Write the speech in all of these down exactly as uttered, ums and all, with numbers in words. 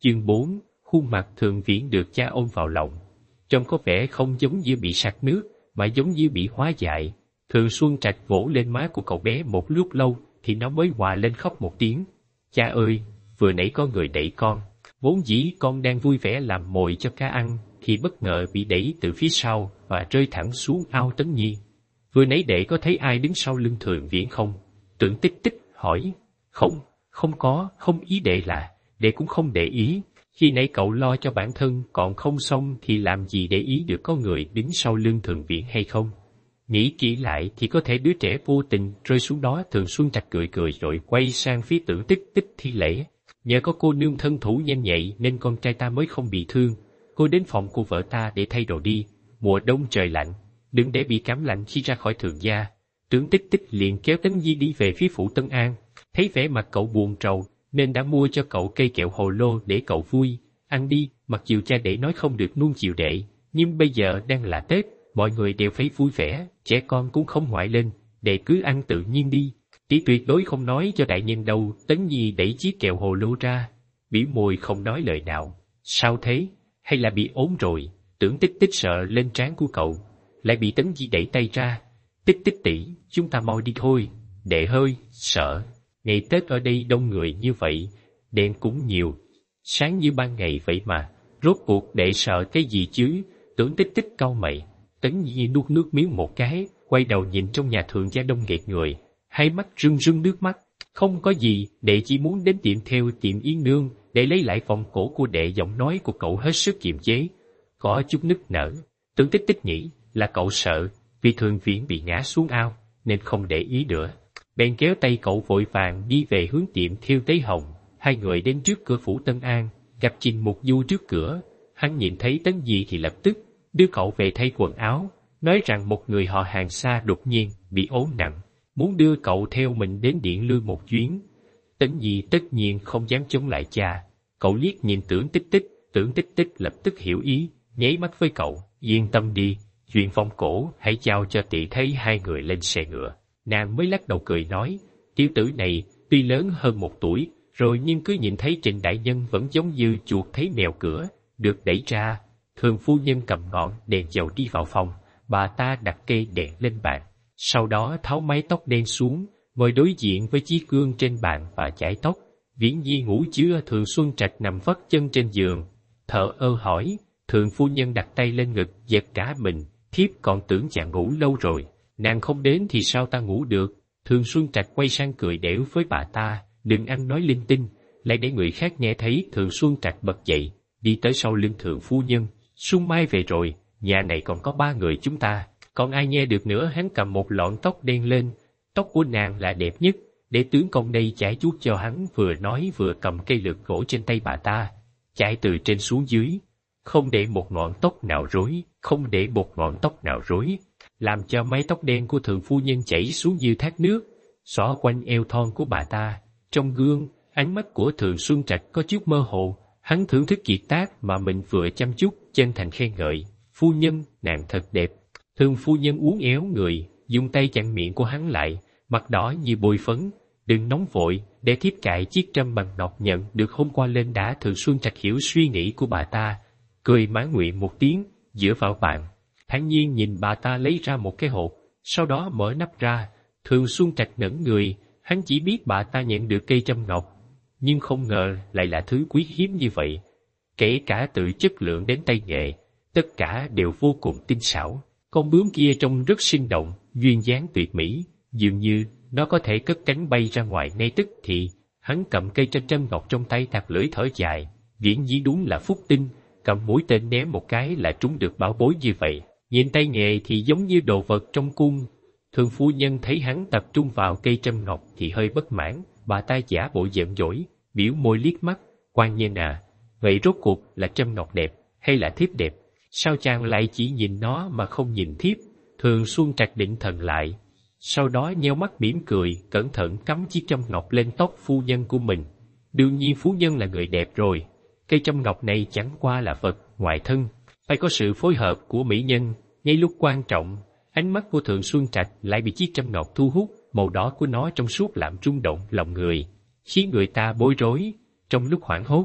Chương bốn, khuôn mặt Thường Viễn được cha ôm vào lòng. Trông có vẻ không giống như bị sặc nước, mà giống như bị hóa dại. Thường Xuân Trạch vỗ lên má của cậu bé một lúc lâu, thì nó mới hòa lên khóc một tiếng. Cha ơi, vừa nãy có người đẩy con. Vốn dĩ con đang vui vẻ làm mồi cho cá ăn, thì bất ngờ bị đẩy từ phía sau và rơi thẳng xuống ao Tấn Nhi. Vừa nãy đệ có thấy ai đứng sau lưng Thường Viễn không? Tưởng Tích Tích hỏi. Không, không có, không ý đệ là, đệ cũng không để ý. Khi nãy cậu lo cho bản thân còn không xong thì làm gì để ý được có người đứng sau lưng Thường Viễn hay không? Nghĩ kỹ lại thì có thể đứa trẻ vô tình rơi xuống đó. Thường Xuân Trạch cười cười rồi quay sang phía Tưởng Tích Tích thi lễ. Nhờ có cô nương thân thủ nhanh nhạy nên con trai ta mới không bị thương. Cô đến phòng của vợ ta để thay đồ đi. Mùa đông trời lạnh, đừng để bị cảm lạnh khi ra khỏi Thường gia. Tưởng Tích Tích liền kéo Tấn Nhi đi về phía phủ Tân An. Thấy vẻ mặt cậu buồn rầu nên đã mua cho cậu cây kẹo hồ lô để cậu vui. Ăn đi, mặc dù cha đệ nói không được nuông chiều đệ, nhưng bây giờ đang là Tết, mọi người đều phải vui vẻ, trẻ con cũng không ngoại lên, đệ cứ ăn tự nhiên đi. Tỷ tuyệt đối không nói cho đại nhân đâu. Tấn Nhi đẩy chiếc kẹo hồ lô ra, bĩu môi không nói lời nào. Sao thế? Hay là bị ốm rồi? Tưởng Tích Tích sợ lên trán của cậu, lại bị Tấn Nhi đẩy tay ra. Tích Tích tỷ, chúng ta mau đi thôi. Đệ hơi sợ. Ngày Tết ở đây đông người như vậy, đèn cũng nhiều, sáng như ban ngày vậy mà. Rốt cuộc đệ sợ cái gì chứ? Tưởng Tích Tích cau mày. Tấn Nhi nuốt nước miếng một cái, quay đầu nhìn trong nhà Thường gia đông nghẹt người, hai mắt rưng rưng nước mắt. Không có gì, đệ chỉ muốn đến tiệm theo tiệm Yên Nương để lấy lại vòng cổ của đệ. Giọng nói của cậu hết sức kiềm chế, có chút nức nở. Tưởng Tích Tích nghĩ là cậu sợ vì Thường Viễn bị ngã xuống ao nên không để ý nữa, bèn kéo tay cậu vội vàng đi về hướng tiệm thêu Tế Hồng. Hai người đến trước cửa phủ Tân An, gặp Trình Mục Du trước cửa. Hắn nhìn thấy Tấn Nhi thì lập tức đưa cậu về thay quần áo, nói rằng một người họ hàng xa đột nhiên bị ốm nặng, muốn đưa cậu theo mình đến Điện Lư một chuyến. Tấn Nhi tất nhiên không dám chống lại cha. Cậu liếc nhìn Tưởng Tích Tích, Tưởng Tích Tích lập tức hiểu ý, nháy mắt với cậu. Yên tâm đi, chuyện vòng cổ hãy giao cho tỷ. Thấy hai người lên xe ngựa, nàng mới lắc đầu cười nói, tiểu tử này tuy lớn hơn một tuổi rồi nhưng cứ nhìn thấy Trình đại nhân vẫn giống như chuột thấy mèo cửa. Được đẩy ra, Thường phu nhân cầm ngọn đèn dầu đi vào phòng. Bà ta đặt cây đèn lên bàn, sau đó tháo mái tóc đen xuống, ngồi đối diện với chiếc gương trên bàn và chải tóc. Viễn Nhi ngủ chưa? Thường Xuân Trạch nằm vắt chân trên giường, thở ơ hỏi. Thường phu nhân đặt tay lên ngực, giật cả mình. Thiếp còn tưởng chàng ngủ lâu rồi, nàng không đến thì sao ta ngủ được? Thường Xuân Trạch quay sang cười đểu với bà ta, đừng ăn nói linh tinh, lại để người khác nghe thấy. Thường Xuân Trạch bật dậy, đi tới sau lưng Thường phu nhân. Xuân Mai về rồi, nhà này còn có ba người chúng ta, còn ai nghe được nữa? Hắn cầm một lọn tóc đen lên, tóc của nàng là đẹp nhất, để tướng công đây chải chuốt cho hắn. Vừa nói vừa cầm cây lược gỗ trên tay bà ta, chải từ trên xuống dưới, không để một ngọn tóc nào rối, không để một ngọn tóc nào rối, làm cho mái tóc đen của Thường phu nhân chảy xuống như thác nước, xõa quanh eo thon của bà ta. Trong gương, ánh mắt của Thường Xuân Trạch có chút mơ hồ, hắn thưởng thức kiệt tác mà mình vừa chăm chút, chân thành khen ngợi. Phu nhân, nàng thật đẹp. Thường phu nhân uốn éo người, dùng tay chặn miệng của hắn lại, mặt đỏ như bôi phấn. Đừng nóng vội, để thiếp cài chiếc trâm bằng ngọc nhận được hôm qua lên đã. Thường Xuân Trạch hiểu suy nghĩ của bà ta, cười mãn nguyện một tiếng, dựa vào bàn, thản nhiên nhìn bà ta lấy ra một cái hộp, sau đó mở nắp ra. Thường Xuân Trạch ngẩn người, hắn chỉ biết bà ta nhận được cây trâm ngọc, nhưng không ngờ lại là thứ quý hiếm như vậy. Kể cả từ chất lượng đến tay nghệ, tất cả đều vô cùng tinh xảo. Con bướm kia trông rất sinh động, duyên dáng tuyệt mỹ, dường như nó có thể cất cánh bay ra ngoài ngay tức thì. Hắn cầm cây trâm trâm ngọc trong tay, thạt lưỡi thở dài. Viễn Nhi đúng là phúc tinh, cầm mũi tên ném một cái là trúng được bảo bối như vậy. Nhìn tay nghề thì giống như đồ vật trong cung. Thường phu nhân thấy hắn tập trung vào cây trâm ngọc thì hơi bất mãn, bà ta giả bộ giận dỗi, biểu môi liếc mắt. Quan nhân à, vậy rốt cuộc là trâm ngọc đẹp hay là thiếp đẹp? Sao chàng lại chỉ nhìn nó mà không nhìn thiếp? Thường Xuân Trạch định thần lại, sau đó nheo mắt mỉm cười, cẩn thận cắm chiếc trâm ngọc lên tóc phu nhân của mình. Đương nhiên phu nhân là người đẹp rồi, cây trâm ngọc này chẳng qua là vật ngoại thân, phải có sự phối hợp của mỹ nhân. Ngay lúc quan trọng, ánh mắt của Thường Xuân Trạch lại bị chiếc trâm ngọc thu hút, màu đỏ của nó trong suốt làm rung động lòng người, khiến người ta bối rối. Trong lúc hoảng hốt,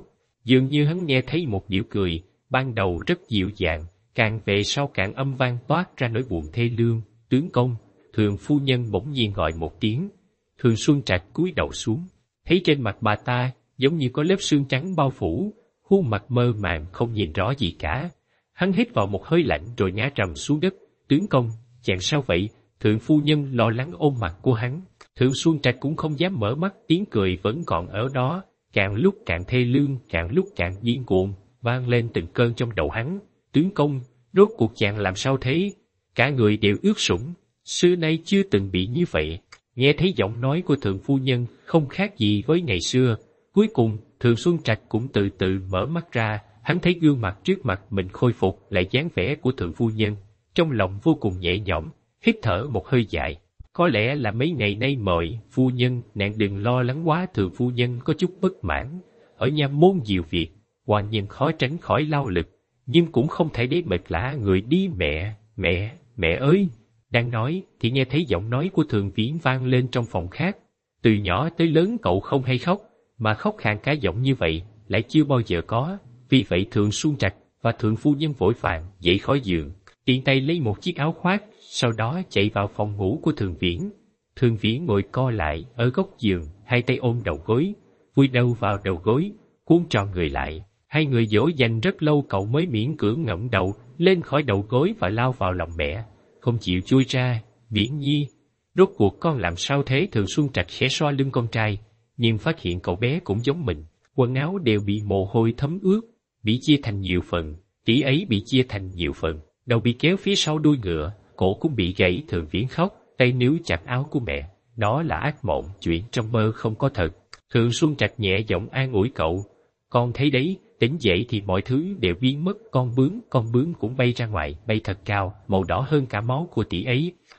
Dường như hắn nghe thấy một điệu cười, ban đầu rất dịu dàng, càng về sau càng âm vang toát ra nỗi buồn thê lương. Tướng công, Thường phu nhân bỗng nhiên gọi một tiếng. Thường Xuân Trạch cúi đầu xuống, thấy trên mặt bà ta giống như có lớp sương trắng bao phủ, khuôn mặt mơ màng không nhìn rõ gì cả. Hắn hít vào một hơi lạnh rồi ngã trầm xuống đất. Tướng công, chàng sao vậy? Thượng phu nhân lo lắng ôm mặt của hắn. Thường Xuân Trạch cũng không dám mở mắt, tiếng cười vẫn còn ở đó, càng lúc càng thê lương, càng lúc càng điên cuồng, vang lên từng cơn trong đầu hắn. Tướng công, rốt cuộc chàng làm sao thế? Cả người đều ướt sũng, xưa nay chưa từng bị như vậy. Nghe thấy giọng nói của thượng phu nhân không khác gì với ngày xưa. Cuối cùng, Thường Xuân Trạch cũng từ từ mở mắt ra, hắn thấy gương mặt trước mặt mình khôi phục lại dáng vẻ của thượng phu nhân. Trong lòng vô cùng nhẹ nhõm, hít thở một hơi dài. Có lẽ là mấy ngày nay mời, phu nhân, nàng đừng lo lắng quá. Thường phu nhân có chút bất mãn. Ở nhà môn nhiều việc, hoàn nhân khó tránh khỏi lao lực, nhưng cũng không thể để mệt lả người đi. Mẹ, mẹ, mẹ ơi! Đang nói, thì nghe thấy giọng nói của Thường Viễn vang lên trong phòng khác. Từ nhỏ tới lớn cậu không hay khóc, mà khóc khàn cả giọng như vậy, lại chưa bao giờ có. Vì vậy Thường Xuân Trạch và Thượng phu nhân vội vàng dậy khỏi giường, tiện tay lấy một chiếc áo khoác, sau đó chạy vào phòng ngủ của Thường Viễn. Thường Viễn ngồi co lại ở góc giường, hai tay ôm đầu gối, vùi đầu vào đầu gối, cuốn tròn người lại. Hai người dỗ dành rất lâu cậu mới miễn cưỡng ngẩng đầu lên khỏi đầu gối và lao vào lòng mẹ, không chịu chui ra. Viễn nhi, rốt cuộc con làm sao thế? Thường Xuân Trạch khẽ xoa lưng con trai, nhưng phát hiện cậu bé cũng giống mình, quần áo đều bị mồ hôi thấm ướt, bị chia thành nhiều phần, tỷ ấy bị chia thành nhiều phần, đầu bị kéo phía sau đuôi ngựa, cổ cũng bị gãy. Thường Viễn khóc, tay níu chặt áo của mẹ. Đó là ác mộng, chuyện trong mơ không có thật. Thường Xuân Trạch nhẹ giọng an ủi cậu. Con thấy đấy, tỉnh dậy thì mọi thứ đều biến mất. Con bướm, con bướm cũng bay ra ngoài, bay thật cao, màu đỏ hơn cả máu của tỷ ấy.